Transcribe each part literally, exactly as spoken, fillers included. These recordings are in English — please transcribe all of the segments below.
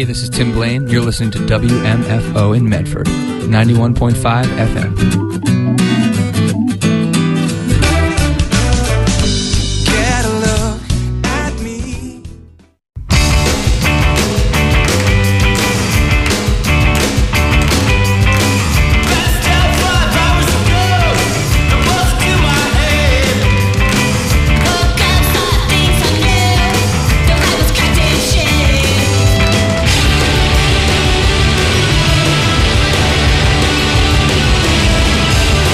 this is Tim Blaine. You're listening to W M F O in Medford, ninety-one point five F M. Shame.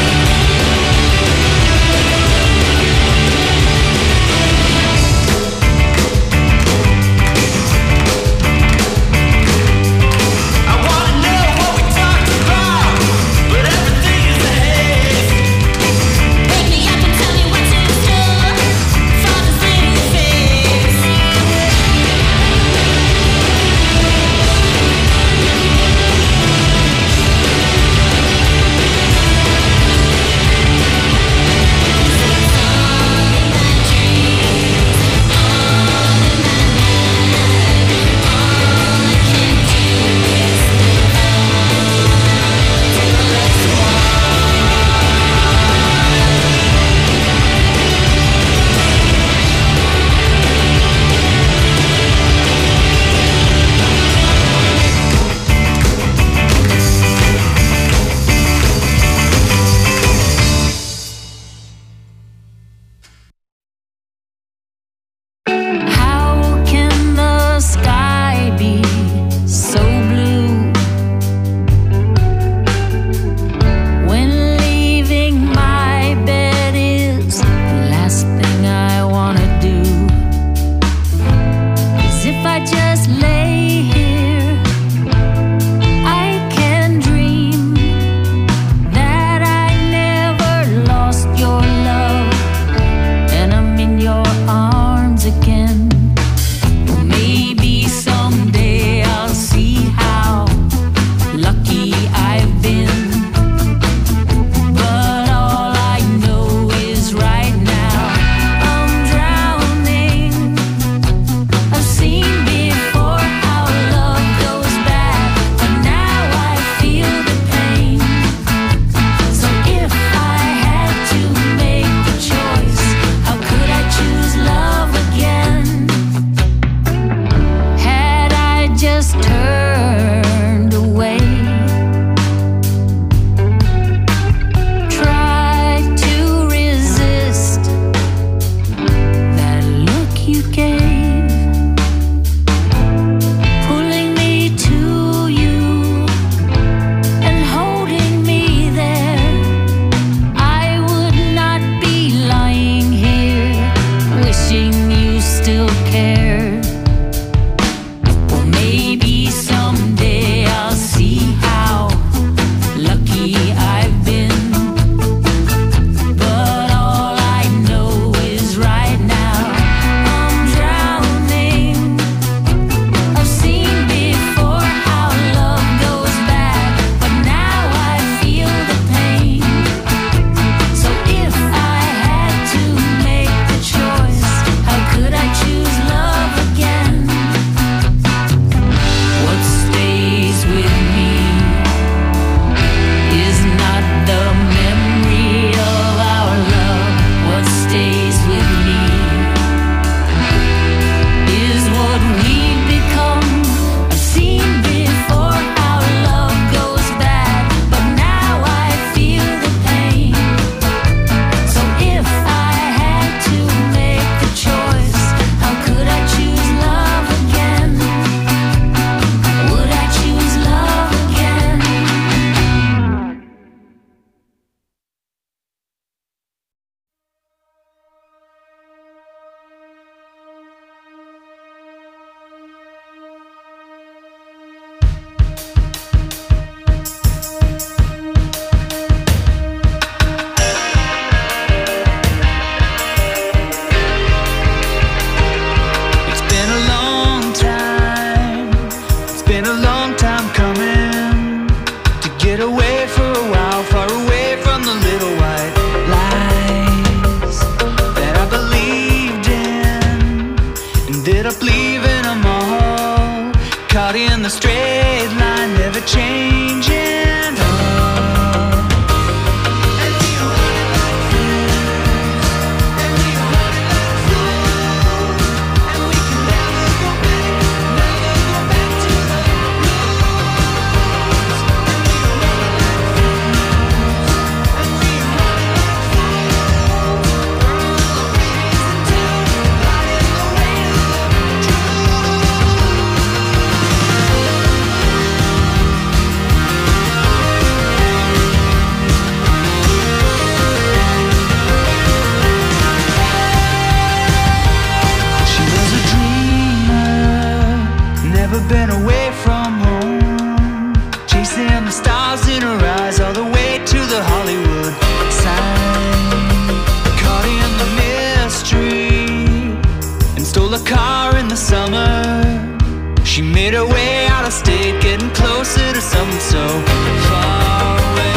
so far away.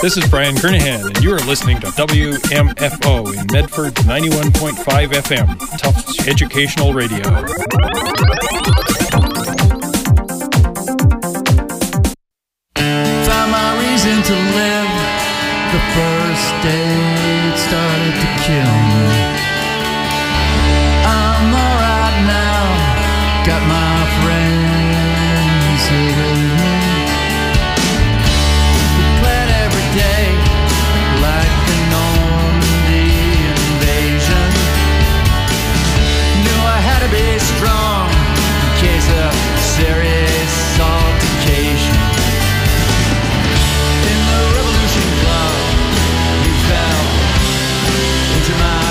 This is Brian Kernahan, and you are listening to W M F O in Medford, ninety-one point five F M, Tufts Educational Radio. Found my reason to live. The first day it started to kill me. I'm alright now. Got my friends here with me. We played every day like the Normandy invasion. Knew I had to be strong in case of serious altercation. In the revolution club, you fell into my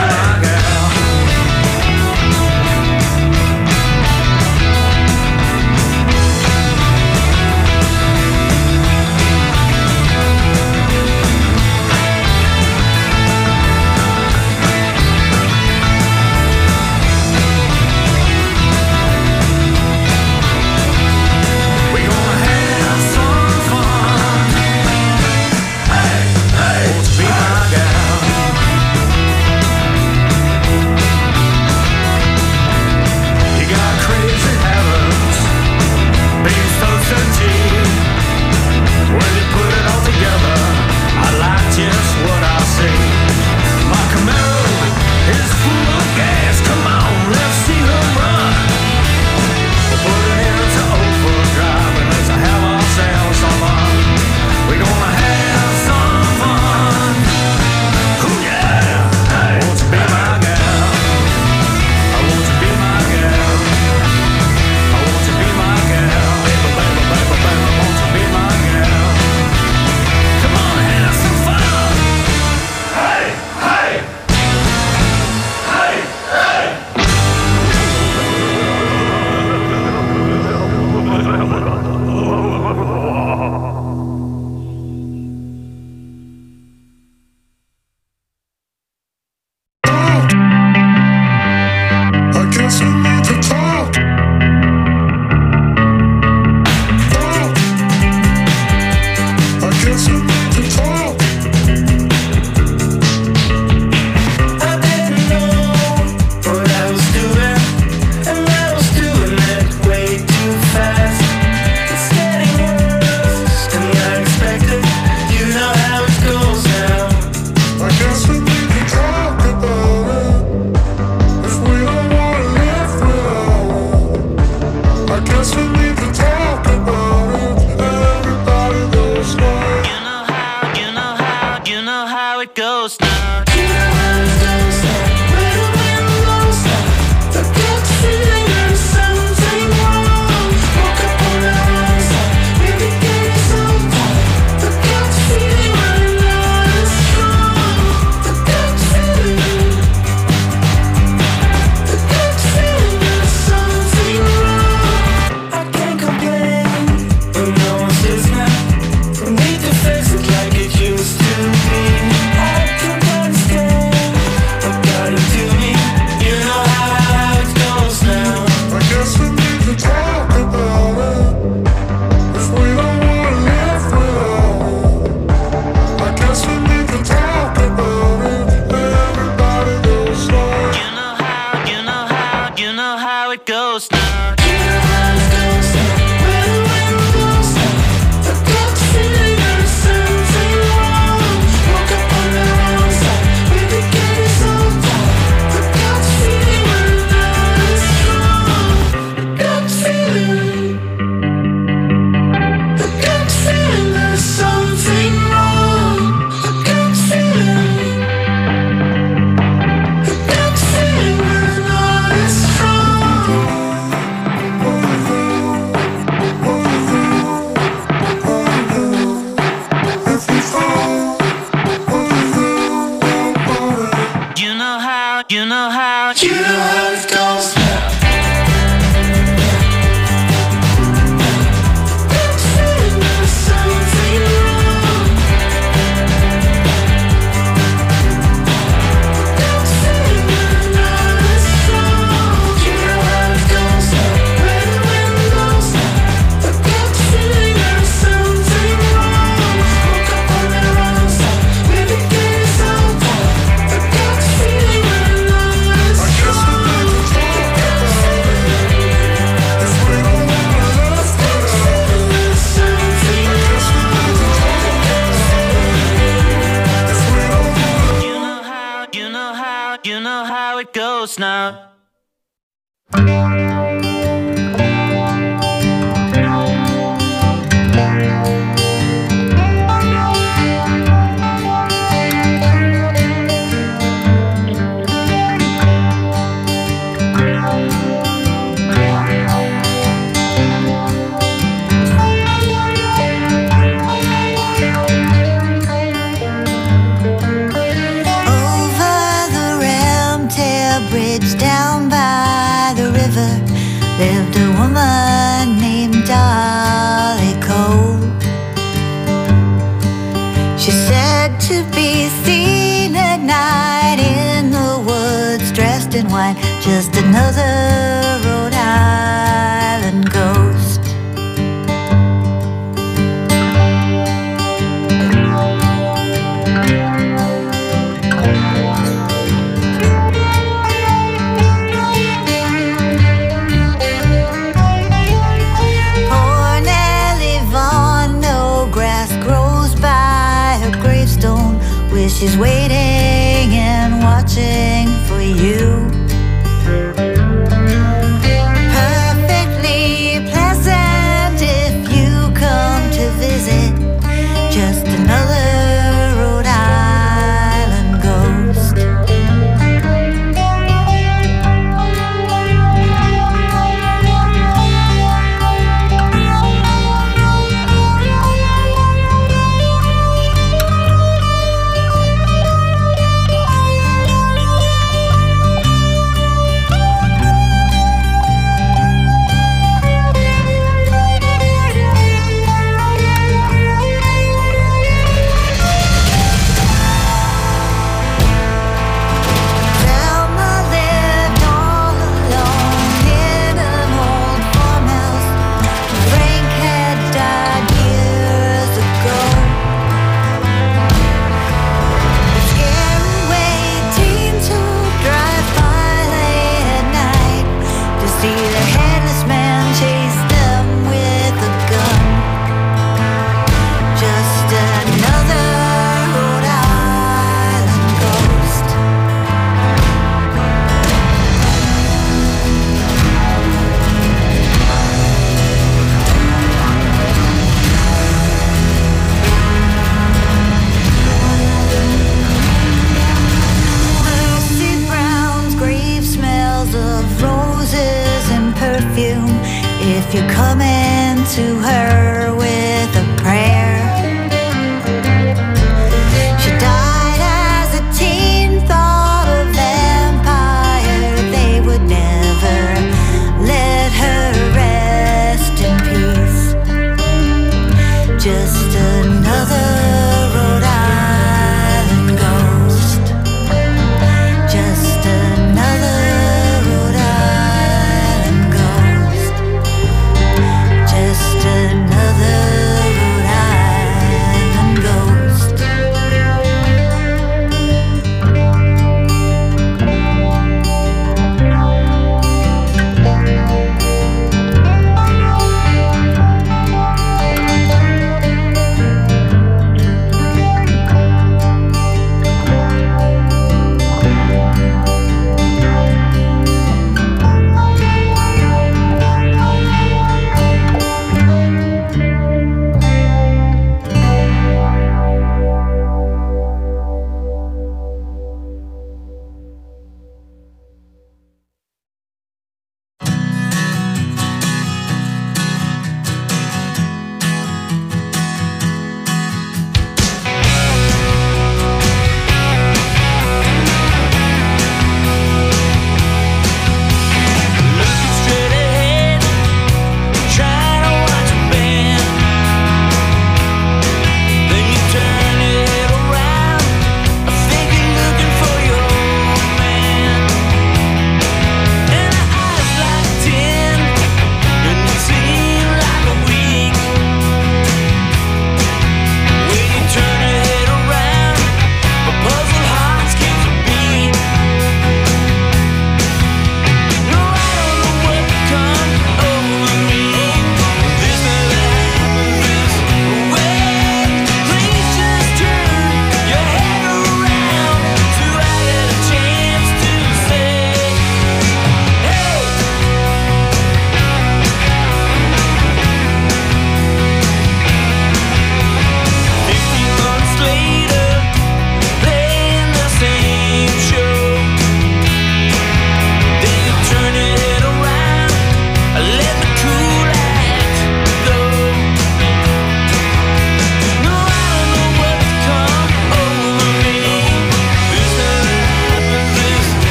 my girl. Over the rail bridge down by the river lived a woman named Dolly Cole. She's said to be seen at night in the woods, dressed in white, just another Rhode Island ghost. She's waiting and watching for you. Perfectly pleasant if you come to visit. Just another Rhode Island ghost. If you're coming to her with a prayer. She died as a teen, thought a vampire. They would never let her rest in peace. Just another Rhode Island ghost. Just another Rhode Island ghost. Just another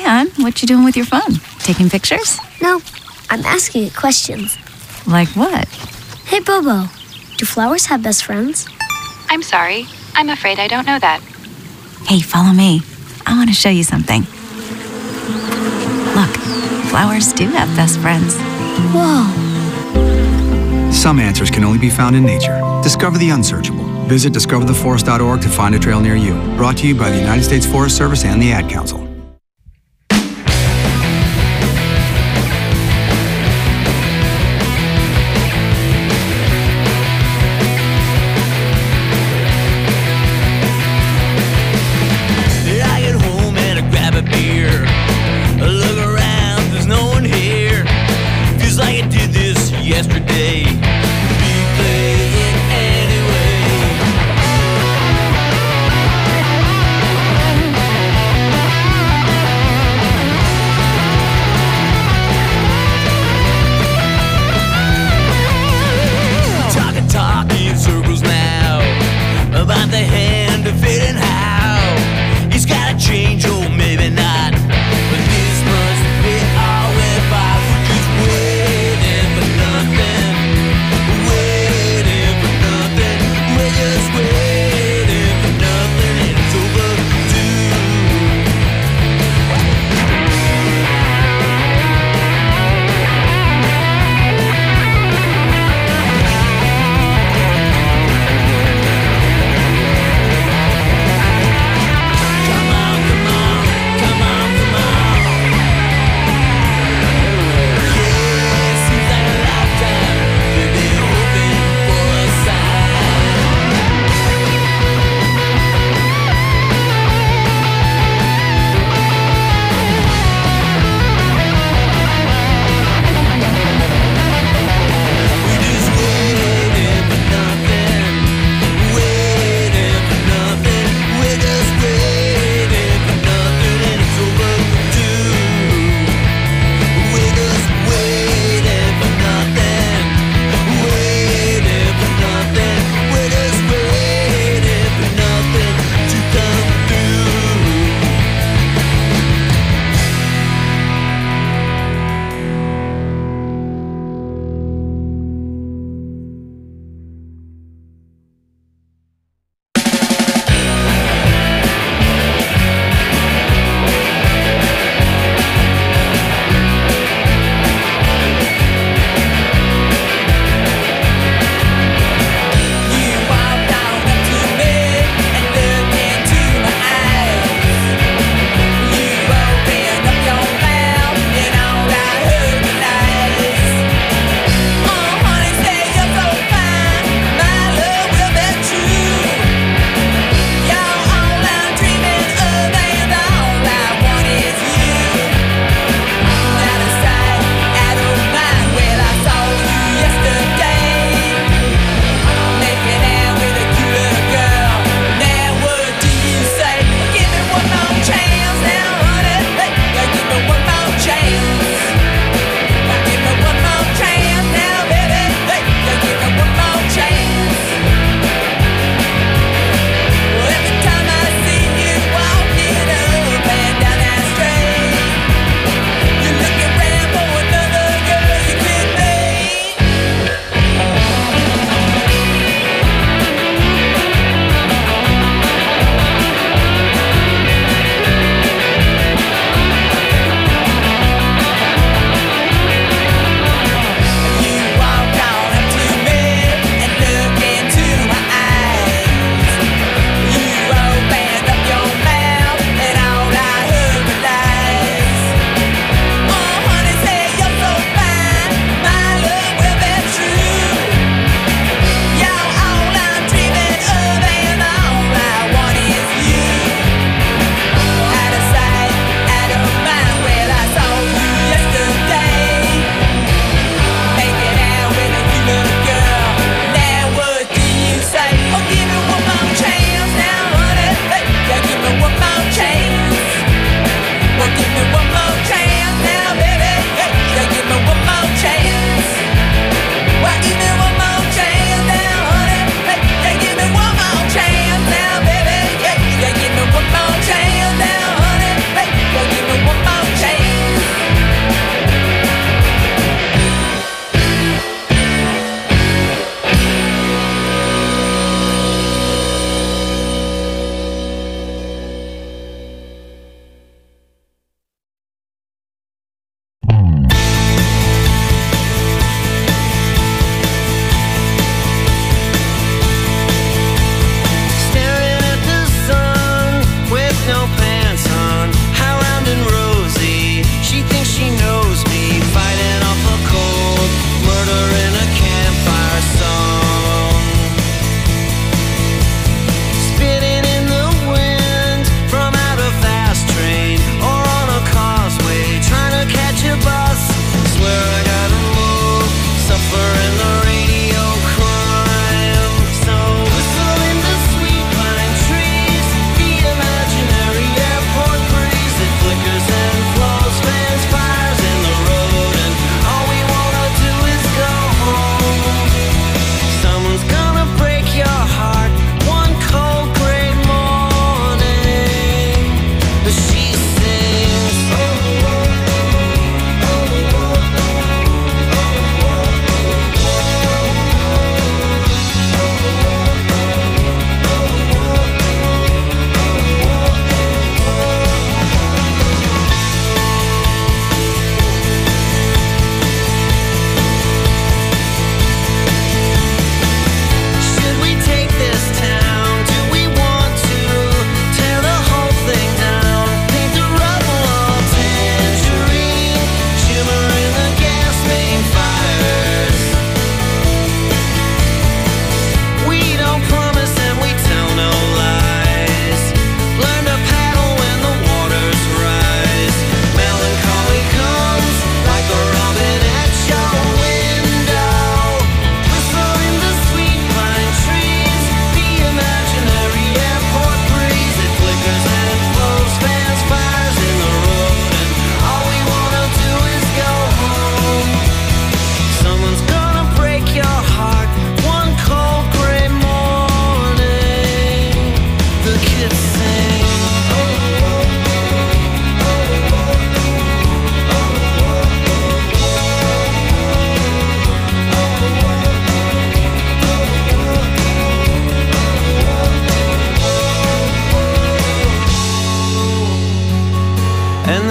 hon, what you doing with your phone? Taking pictures? No, I'm asking it questions. Like what? Hey, Bobo, do flowers have best friends? I'm sorry. I'm afraid I don't know that. Hey, follow me. I want to show you something. Look, flowers do have best friends. Whoa. Some answers can only be found in nature. Discover the unsearchable. Visit discover the forest dot org to find a trail near you. Brought to you by the United States Forest Service and the Ad Council. I get home and I grab a beer. I look around, there's no one here. Feels like I did this yesterday. Replay it anyway.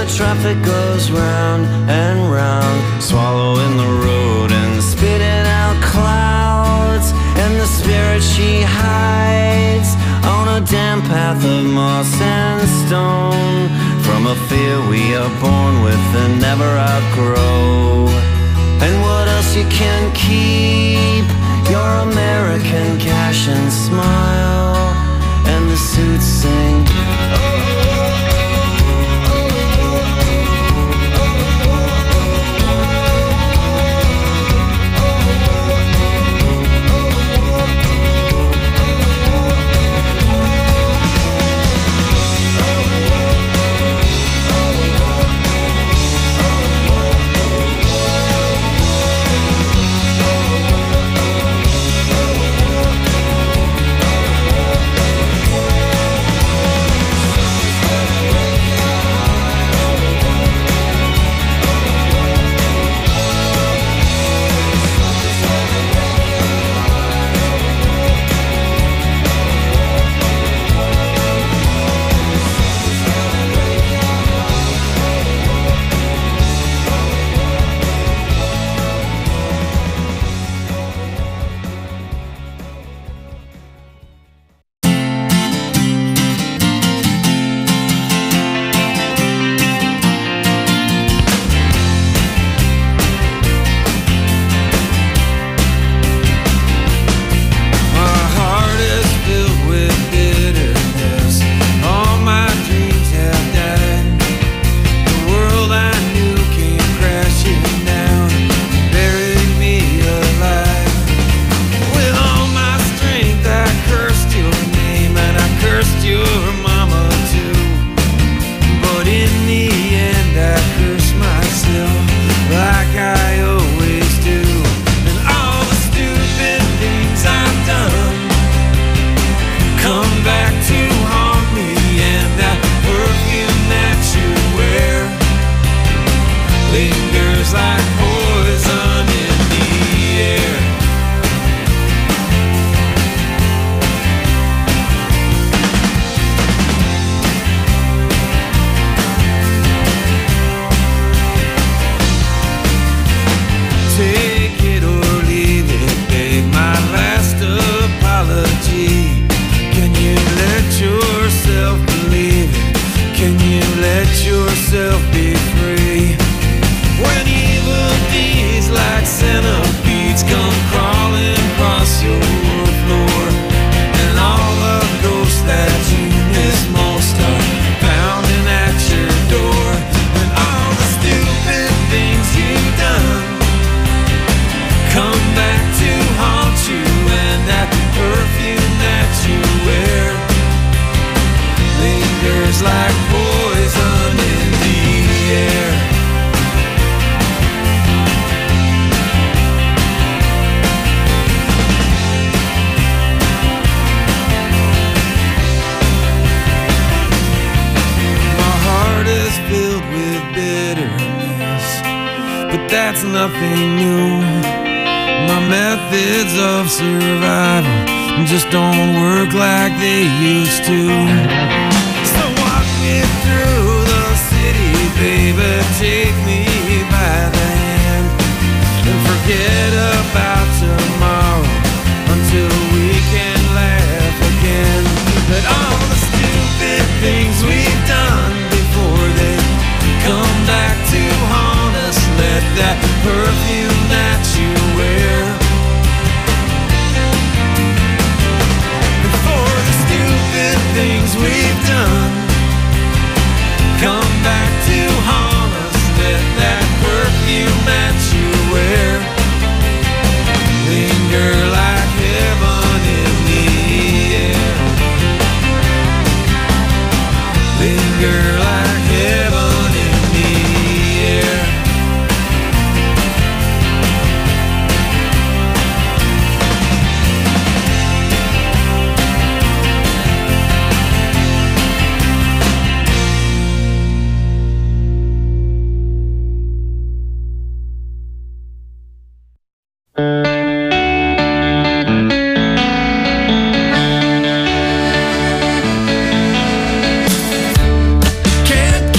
the traffic goes round and round, swallowing the road and spitting out clouds. And the spirit she hides on a damp path of moss and stone, from a fear we are born with and never outgrow. And what else you can keep? Your American cash and smile, and the suits sing. That's nothing new. My methods of survival just don't work like they used to. So walk me through the city, baby, take me by the hand, and forget about tomorrow until we can laugh again. But all the stupid things we've done before they come back to haunt us. Let that perfume that you wear, before the stupid things we've done come back to haunt us. Let that perfume that you wear linger like heaven in the air. Linger like heaven in the air. Can't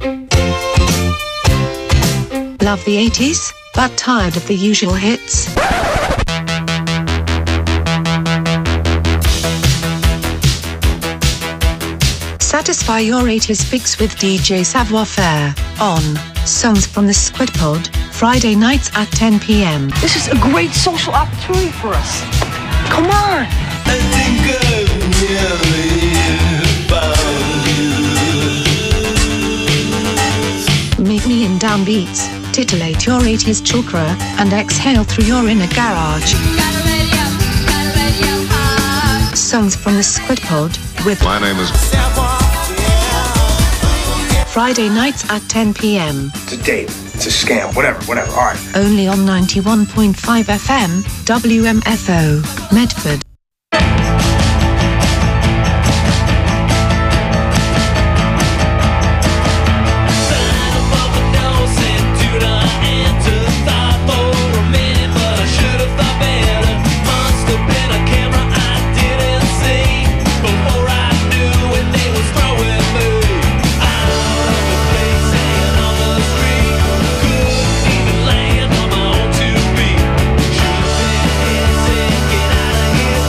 Love the eighties, but tired of the usual hits? Satisfy your eighties fix with D J Savoir Faire on Songs from the Squid Pod, Friday nights at ten p.m. This is a great social opportunity for us. Come on! I think I've nearly found you. Meet me in downbeats, titillate your eighties chakra, and exhale through your inner garage. Songs from the Squid Pod with My name is Friday nights at ten p.m. It's a date. It's a scam. Whatever, whatever. All right. Only on ninety-one point five F M, W M F O, Medford. Get out of here.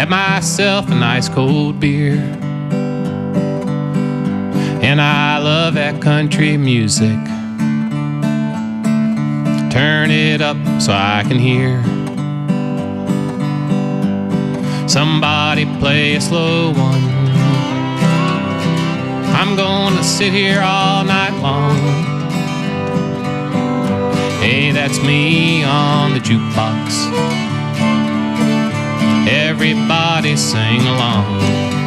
Have myself a nice cold beer. And I love that country music. Turn it up so I can hear somebody play a slow one. I'm gonna sit here all night long. Hey, that's me on the jukebox. Everybody sing along.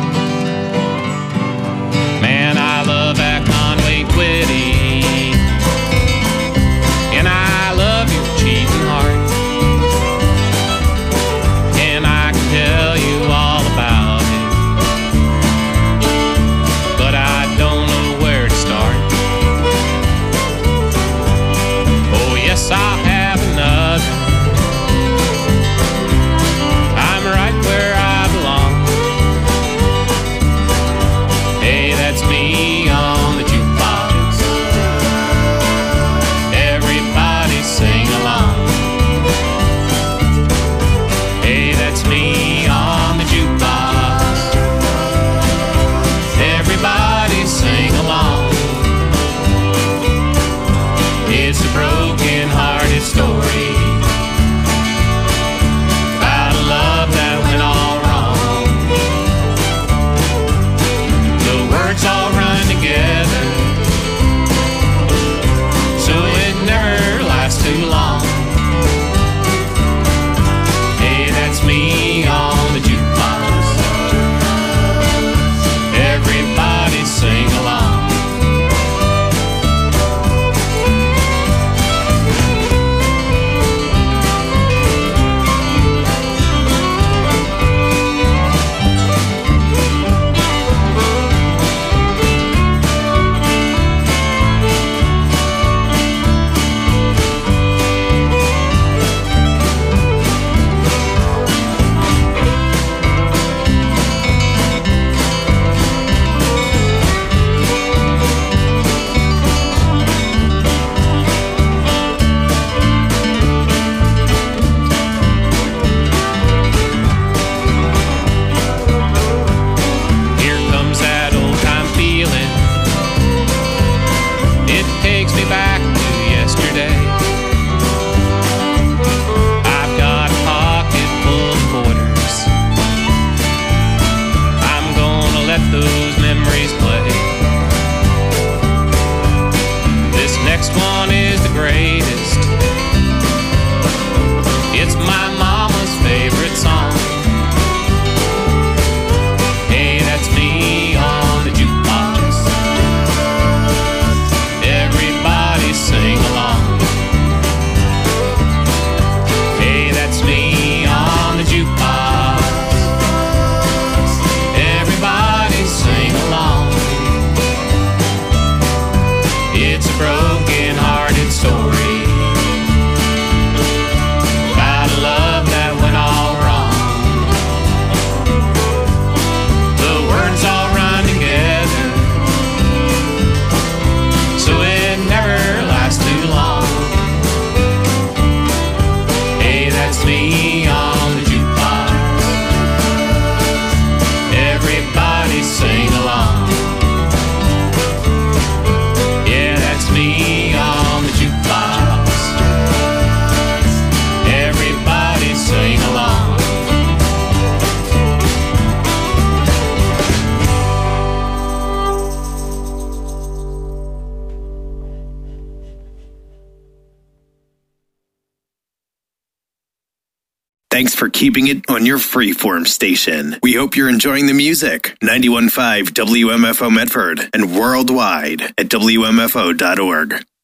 Man, I love that Conway Twitty. And I love your cheating heart. And I can tell you all about it, but I don't know where to start. Oh yes, I'll have another. I'm right where I belong. Hey, that's me on the jukebox. Everybody sing along. Hey, that's me on the jukebox. Everybody sing along. It's a broken-hearted story about a love that went all wrong. The words all run together, so it never lasts too long. Hey, that's me on the jukebox. Everybody sing along. Here comes that old-time feeling. It takes me back to yesterday. I've got a pocket full of quarters. I'm gonna let those memories play. This next one is the greatest. It's my mama's favorite song. Hey, that's me on the jukebox. Everybody sing along. Hey, that's me on the jukebox. Everybody sing along. It's a broken-hearted story about a love that went all wrong. The words all run together, so it never lasts too long. Hey, that's me on the jukebox. Everybody sing along. Yeah, that's me on the jukebox. Everybody sing along. Thanks for keeping it on your freeform station. We hope you're enjoying the music. ninety-one point five W M F O Medford and worldwide at W M F O dot org.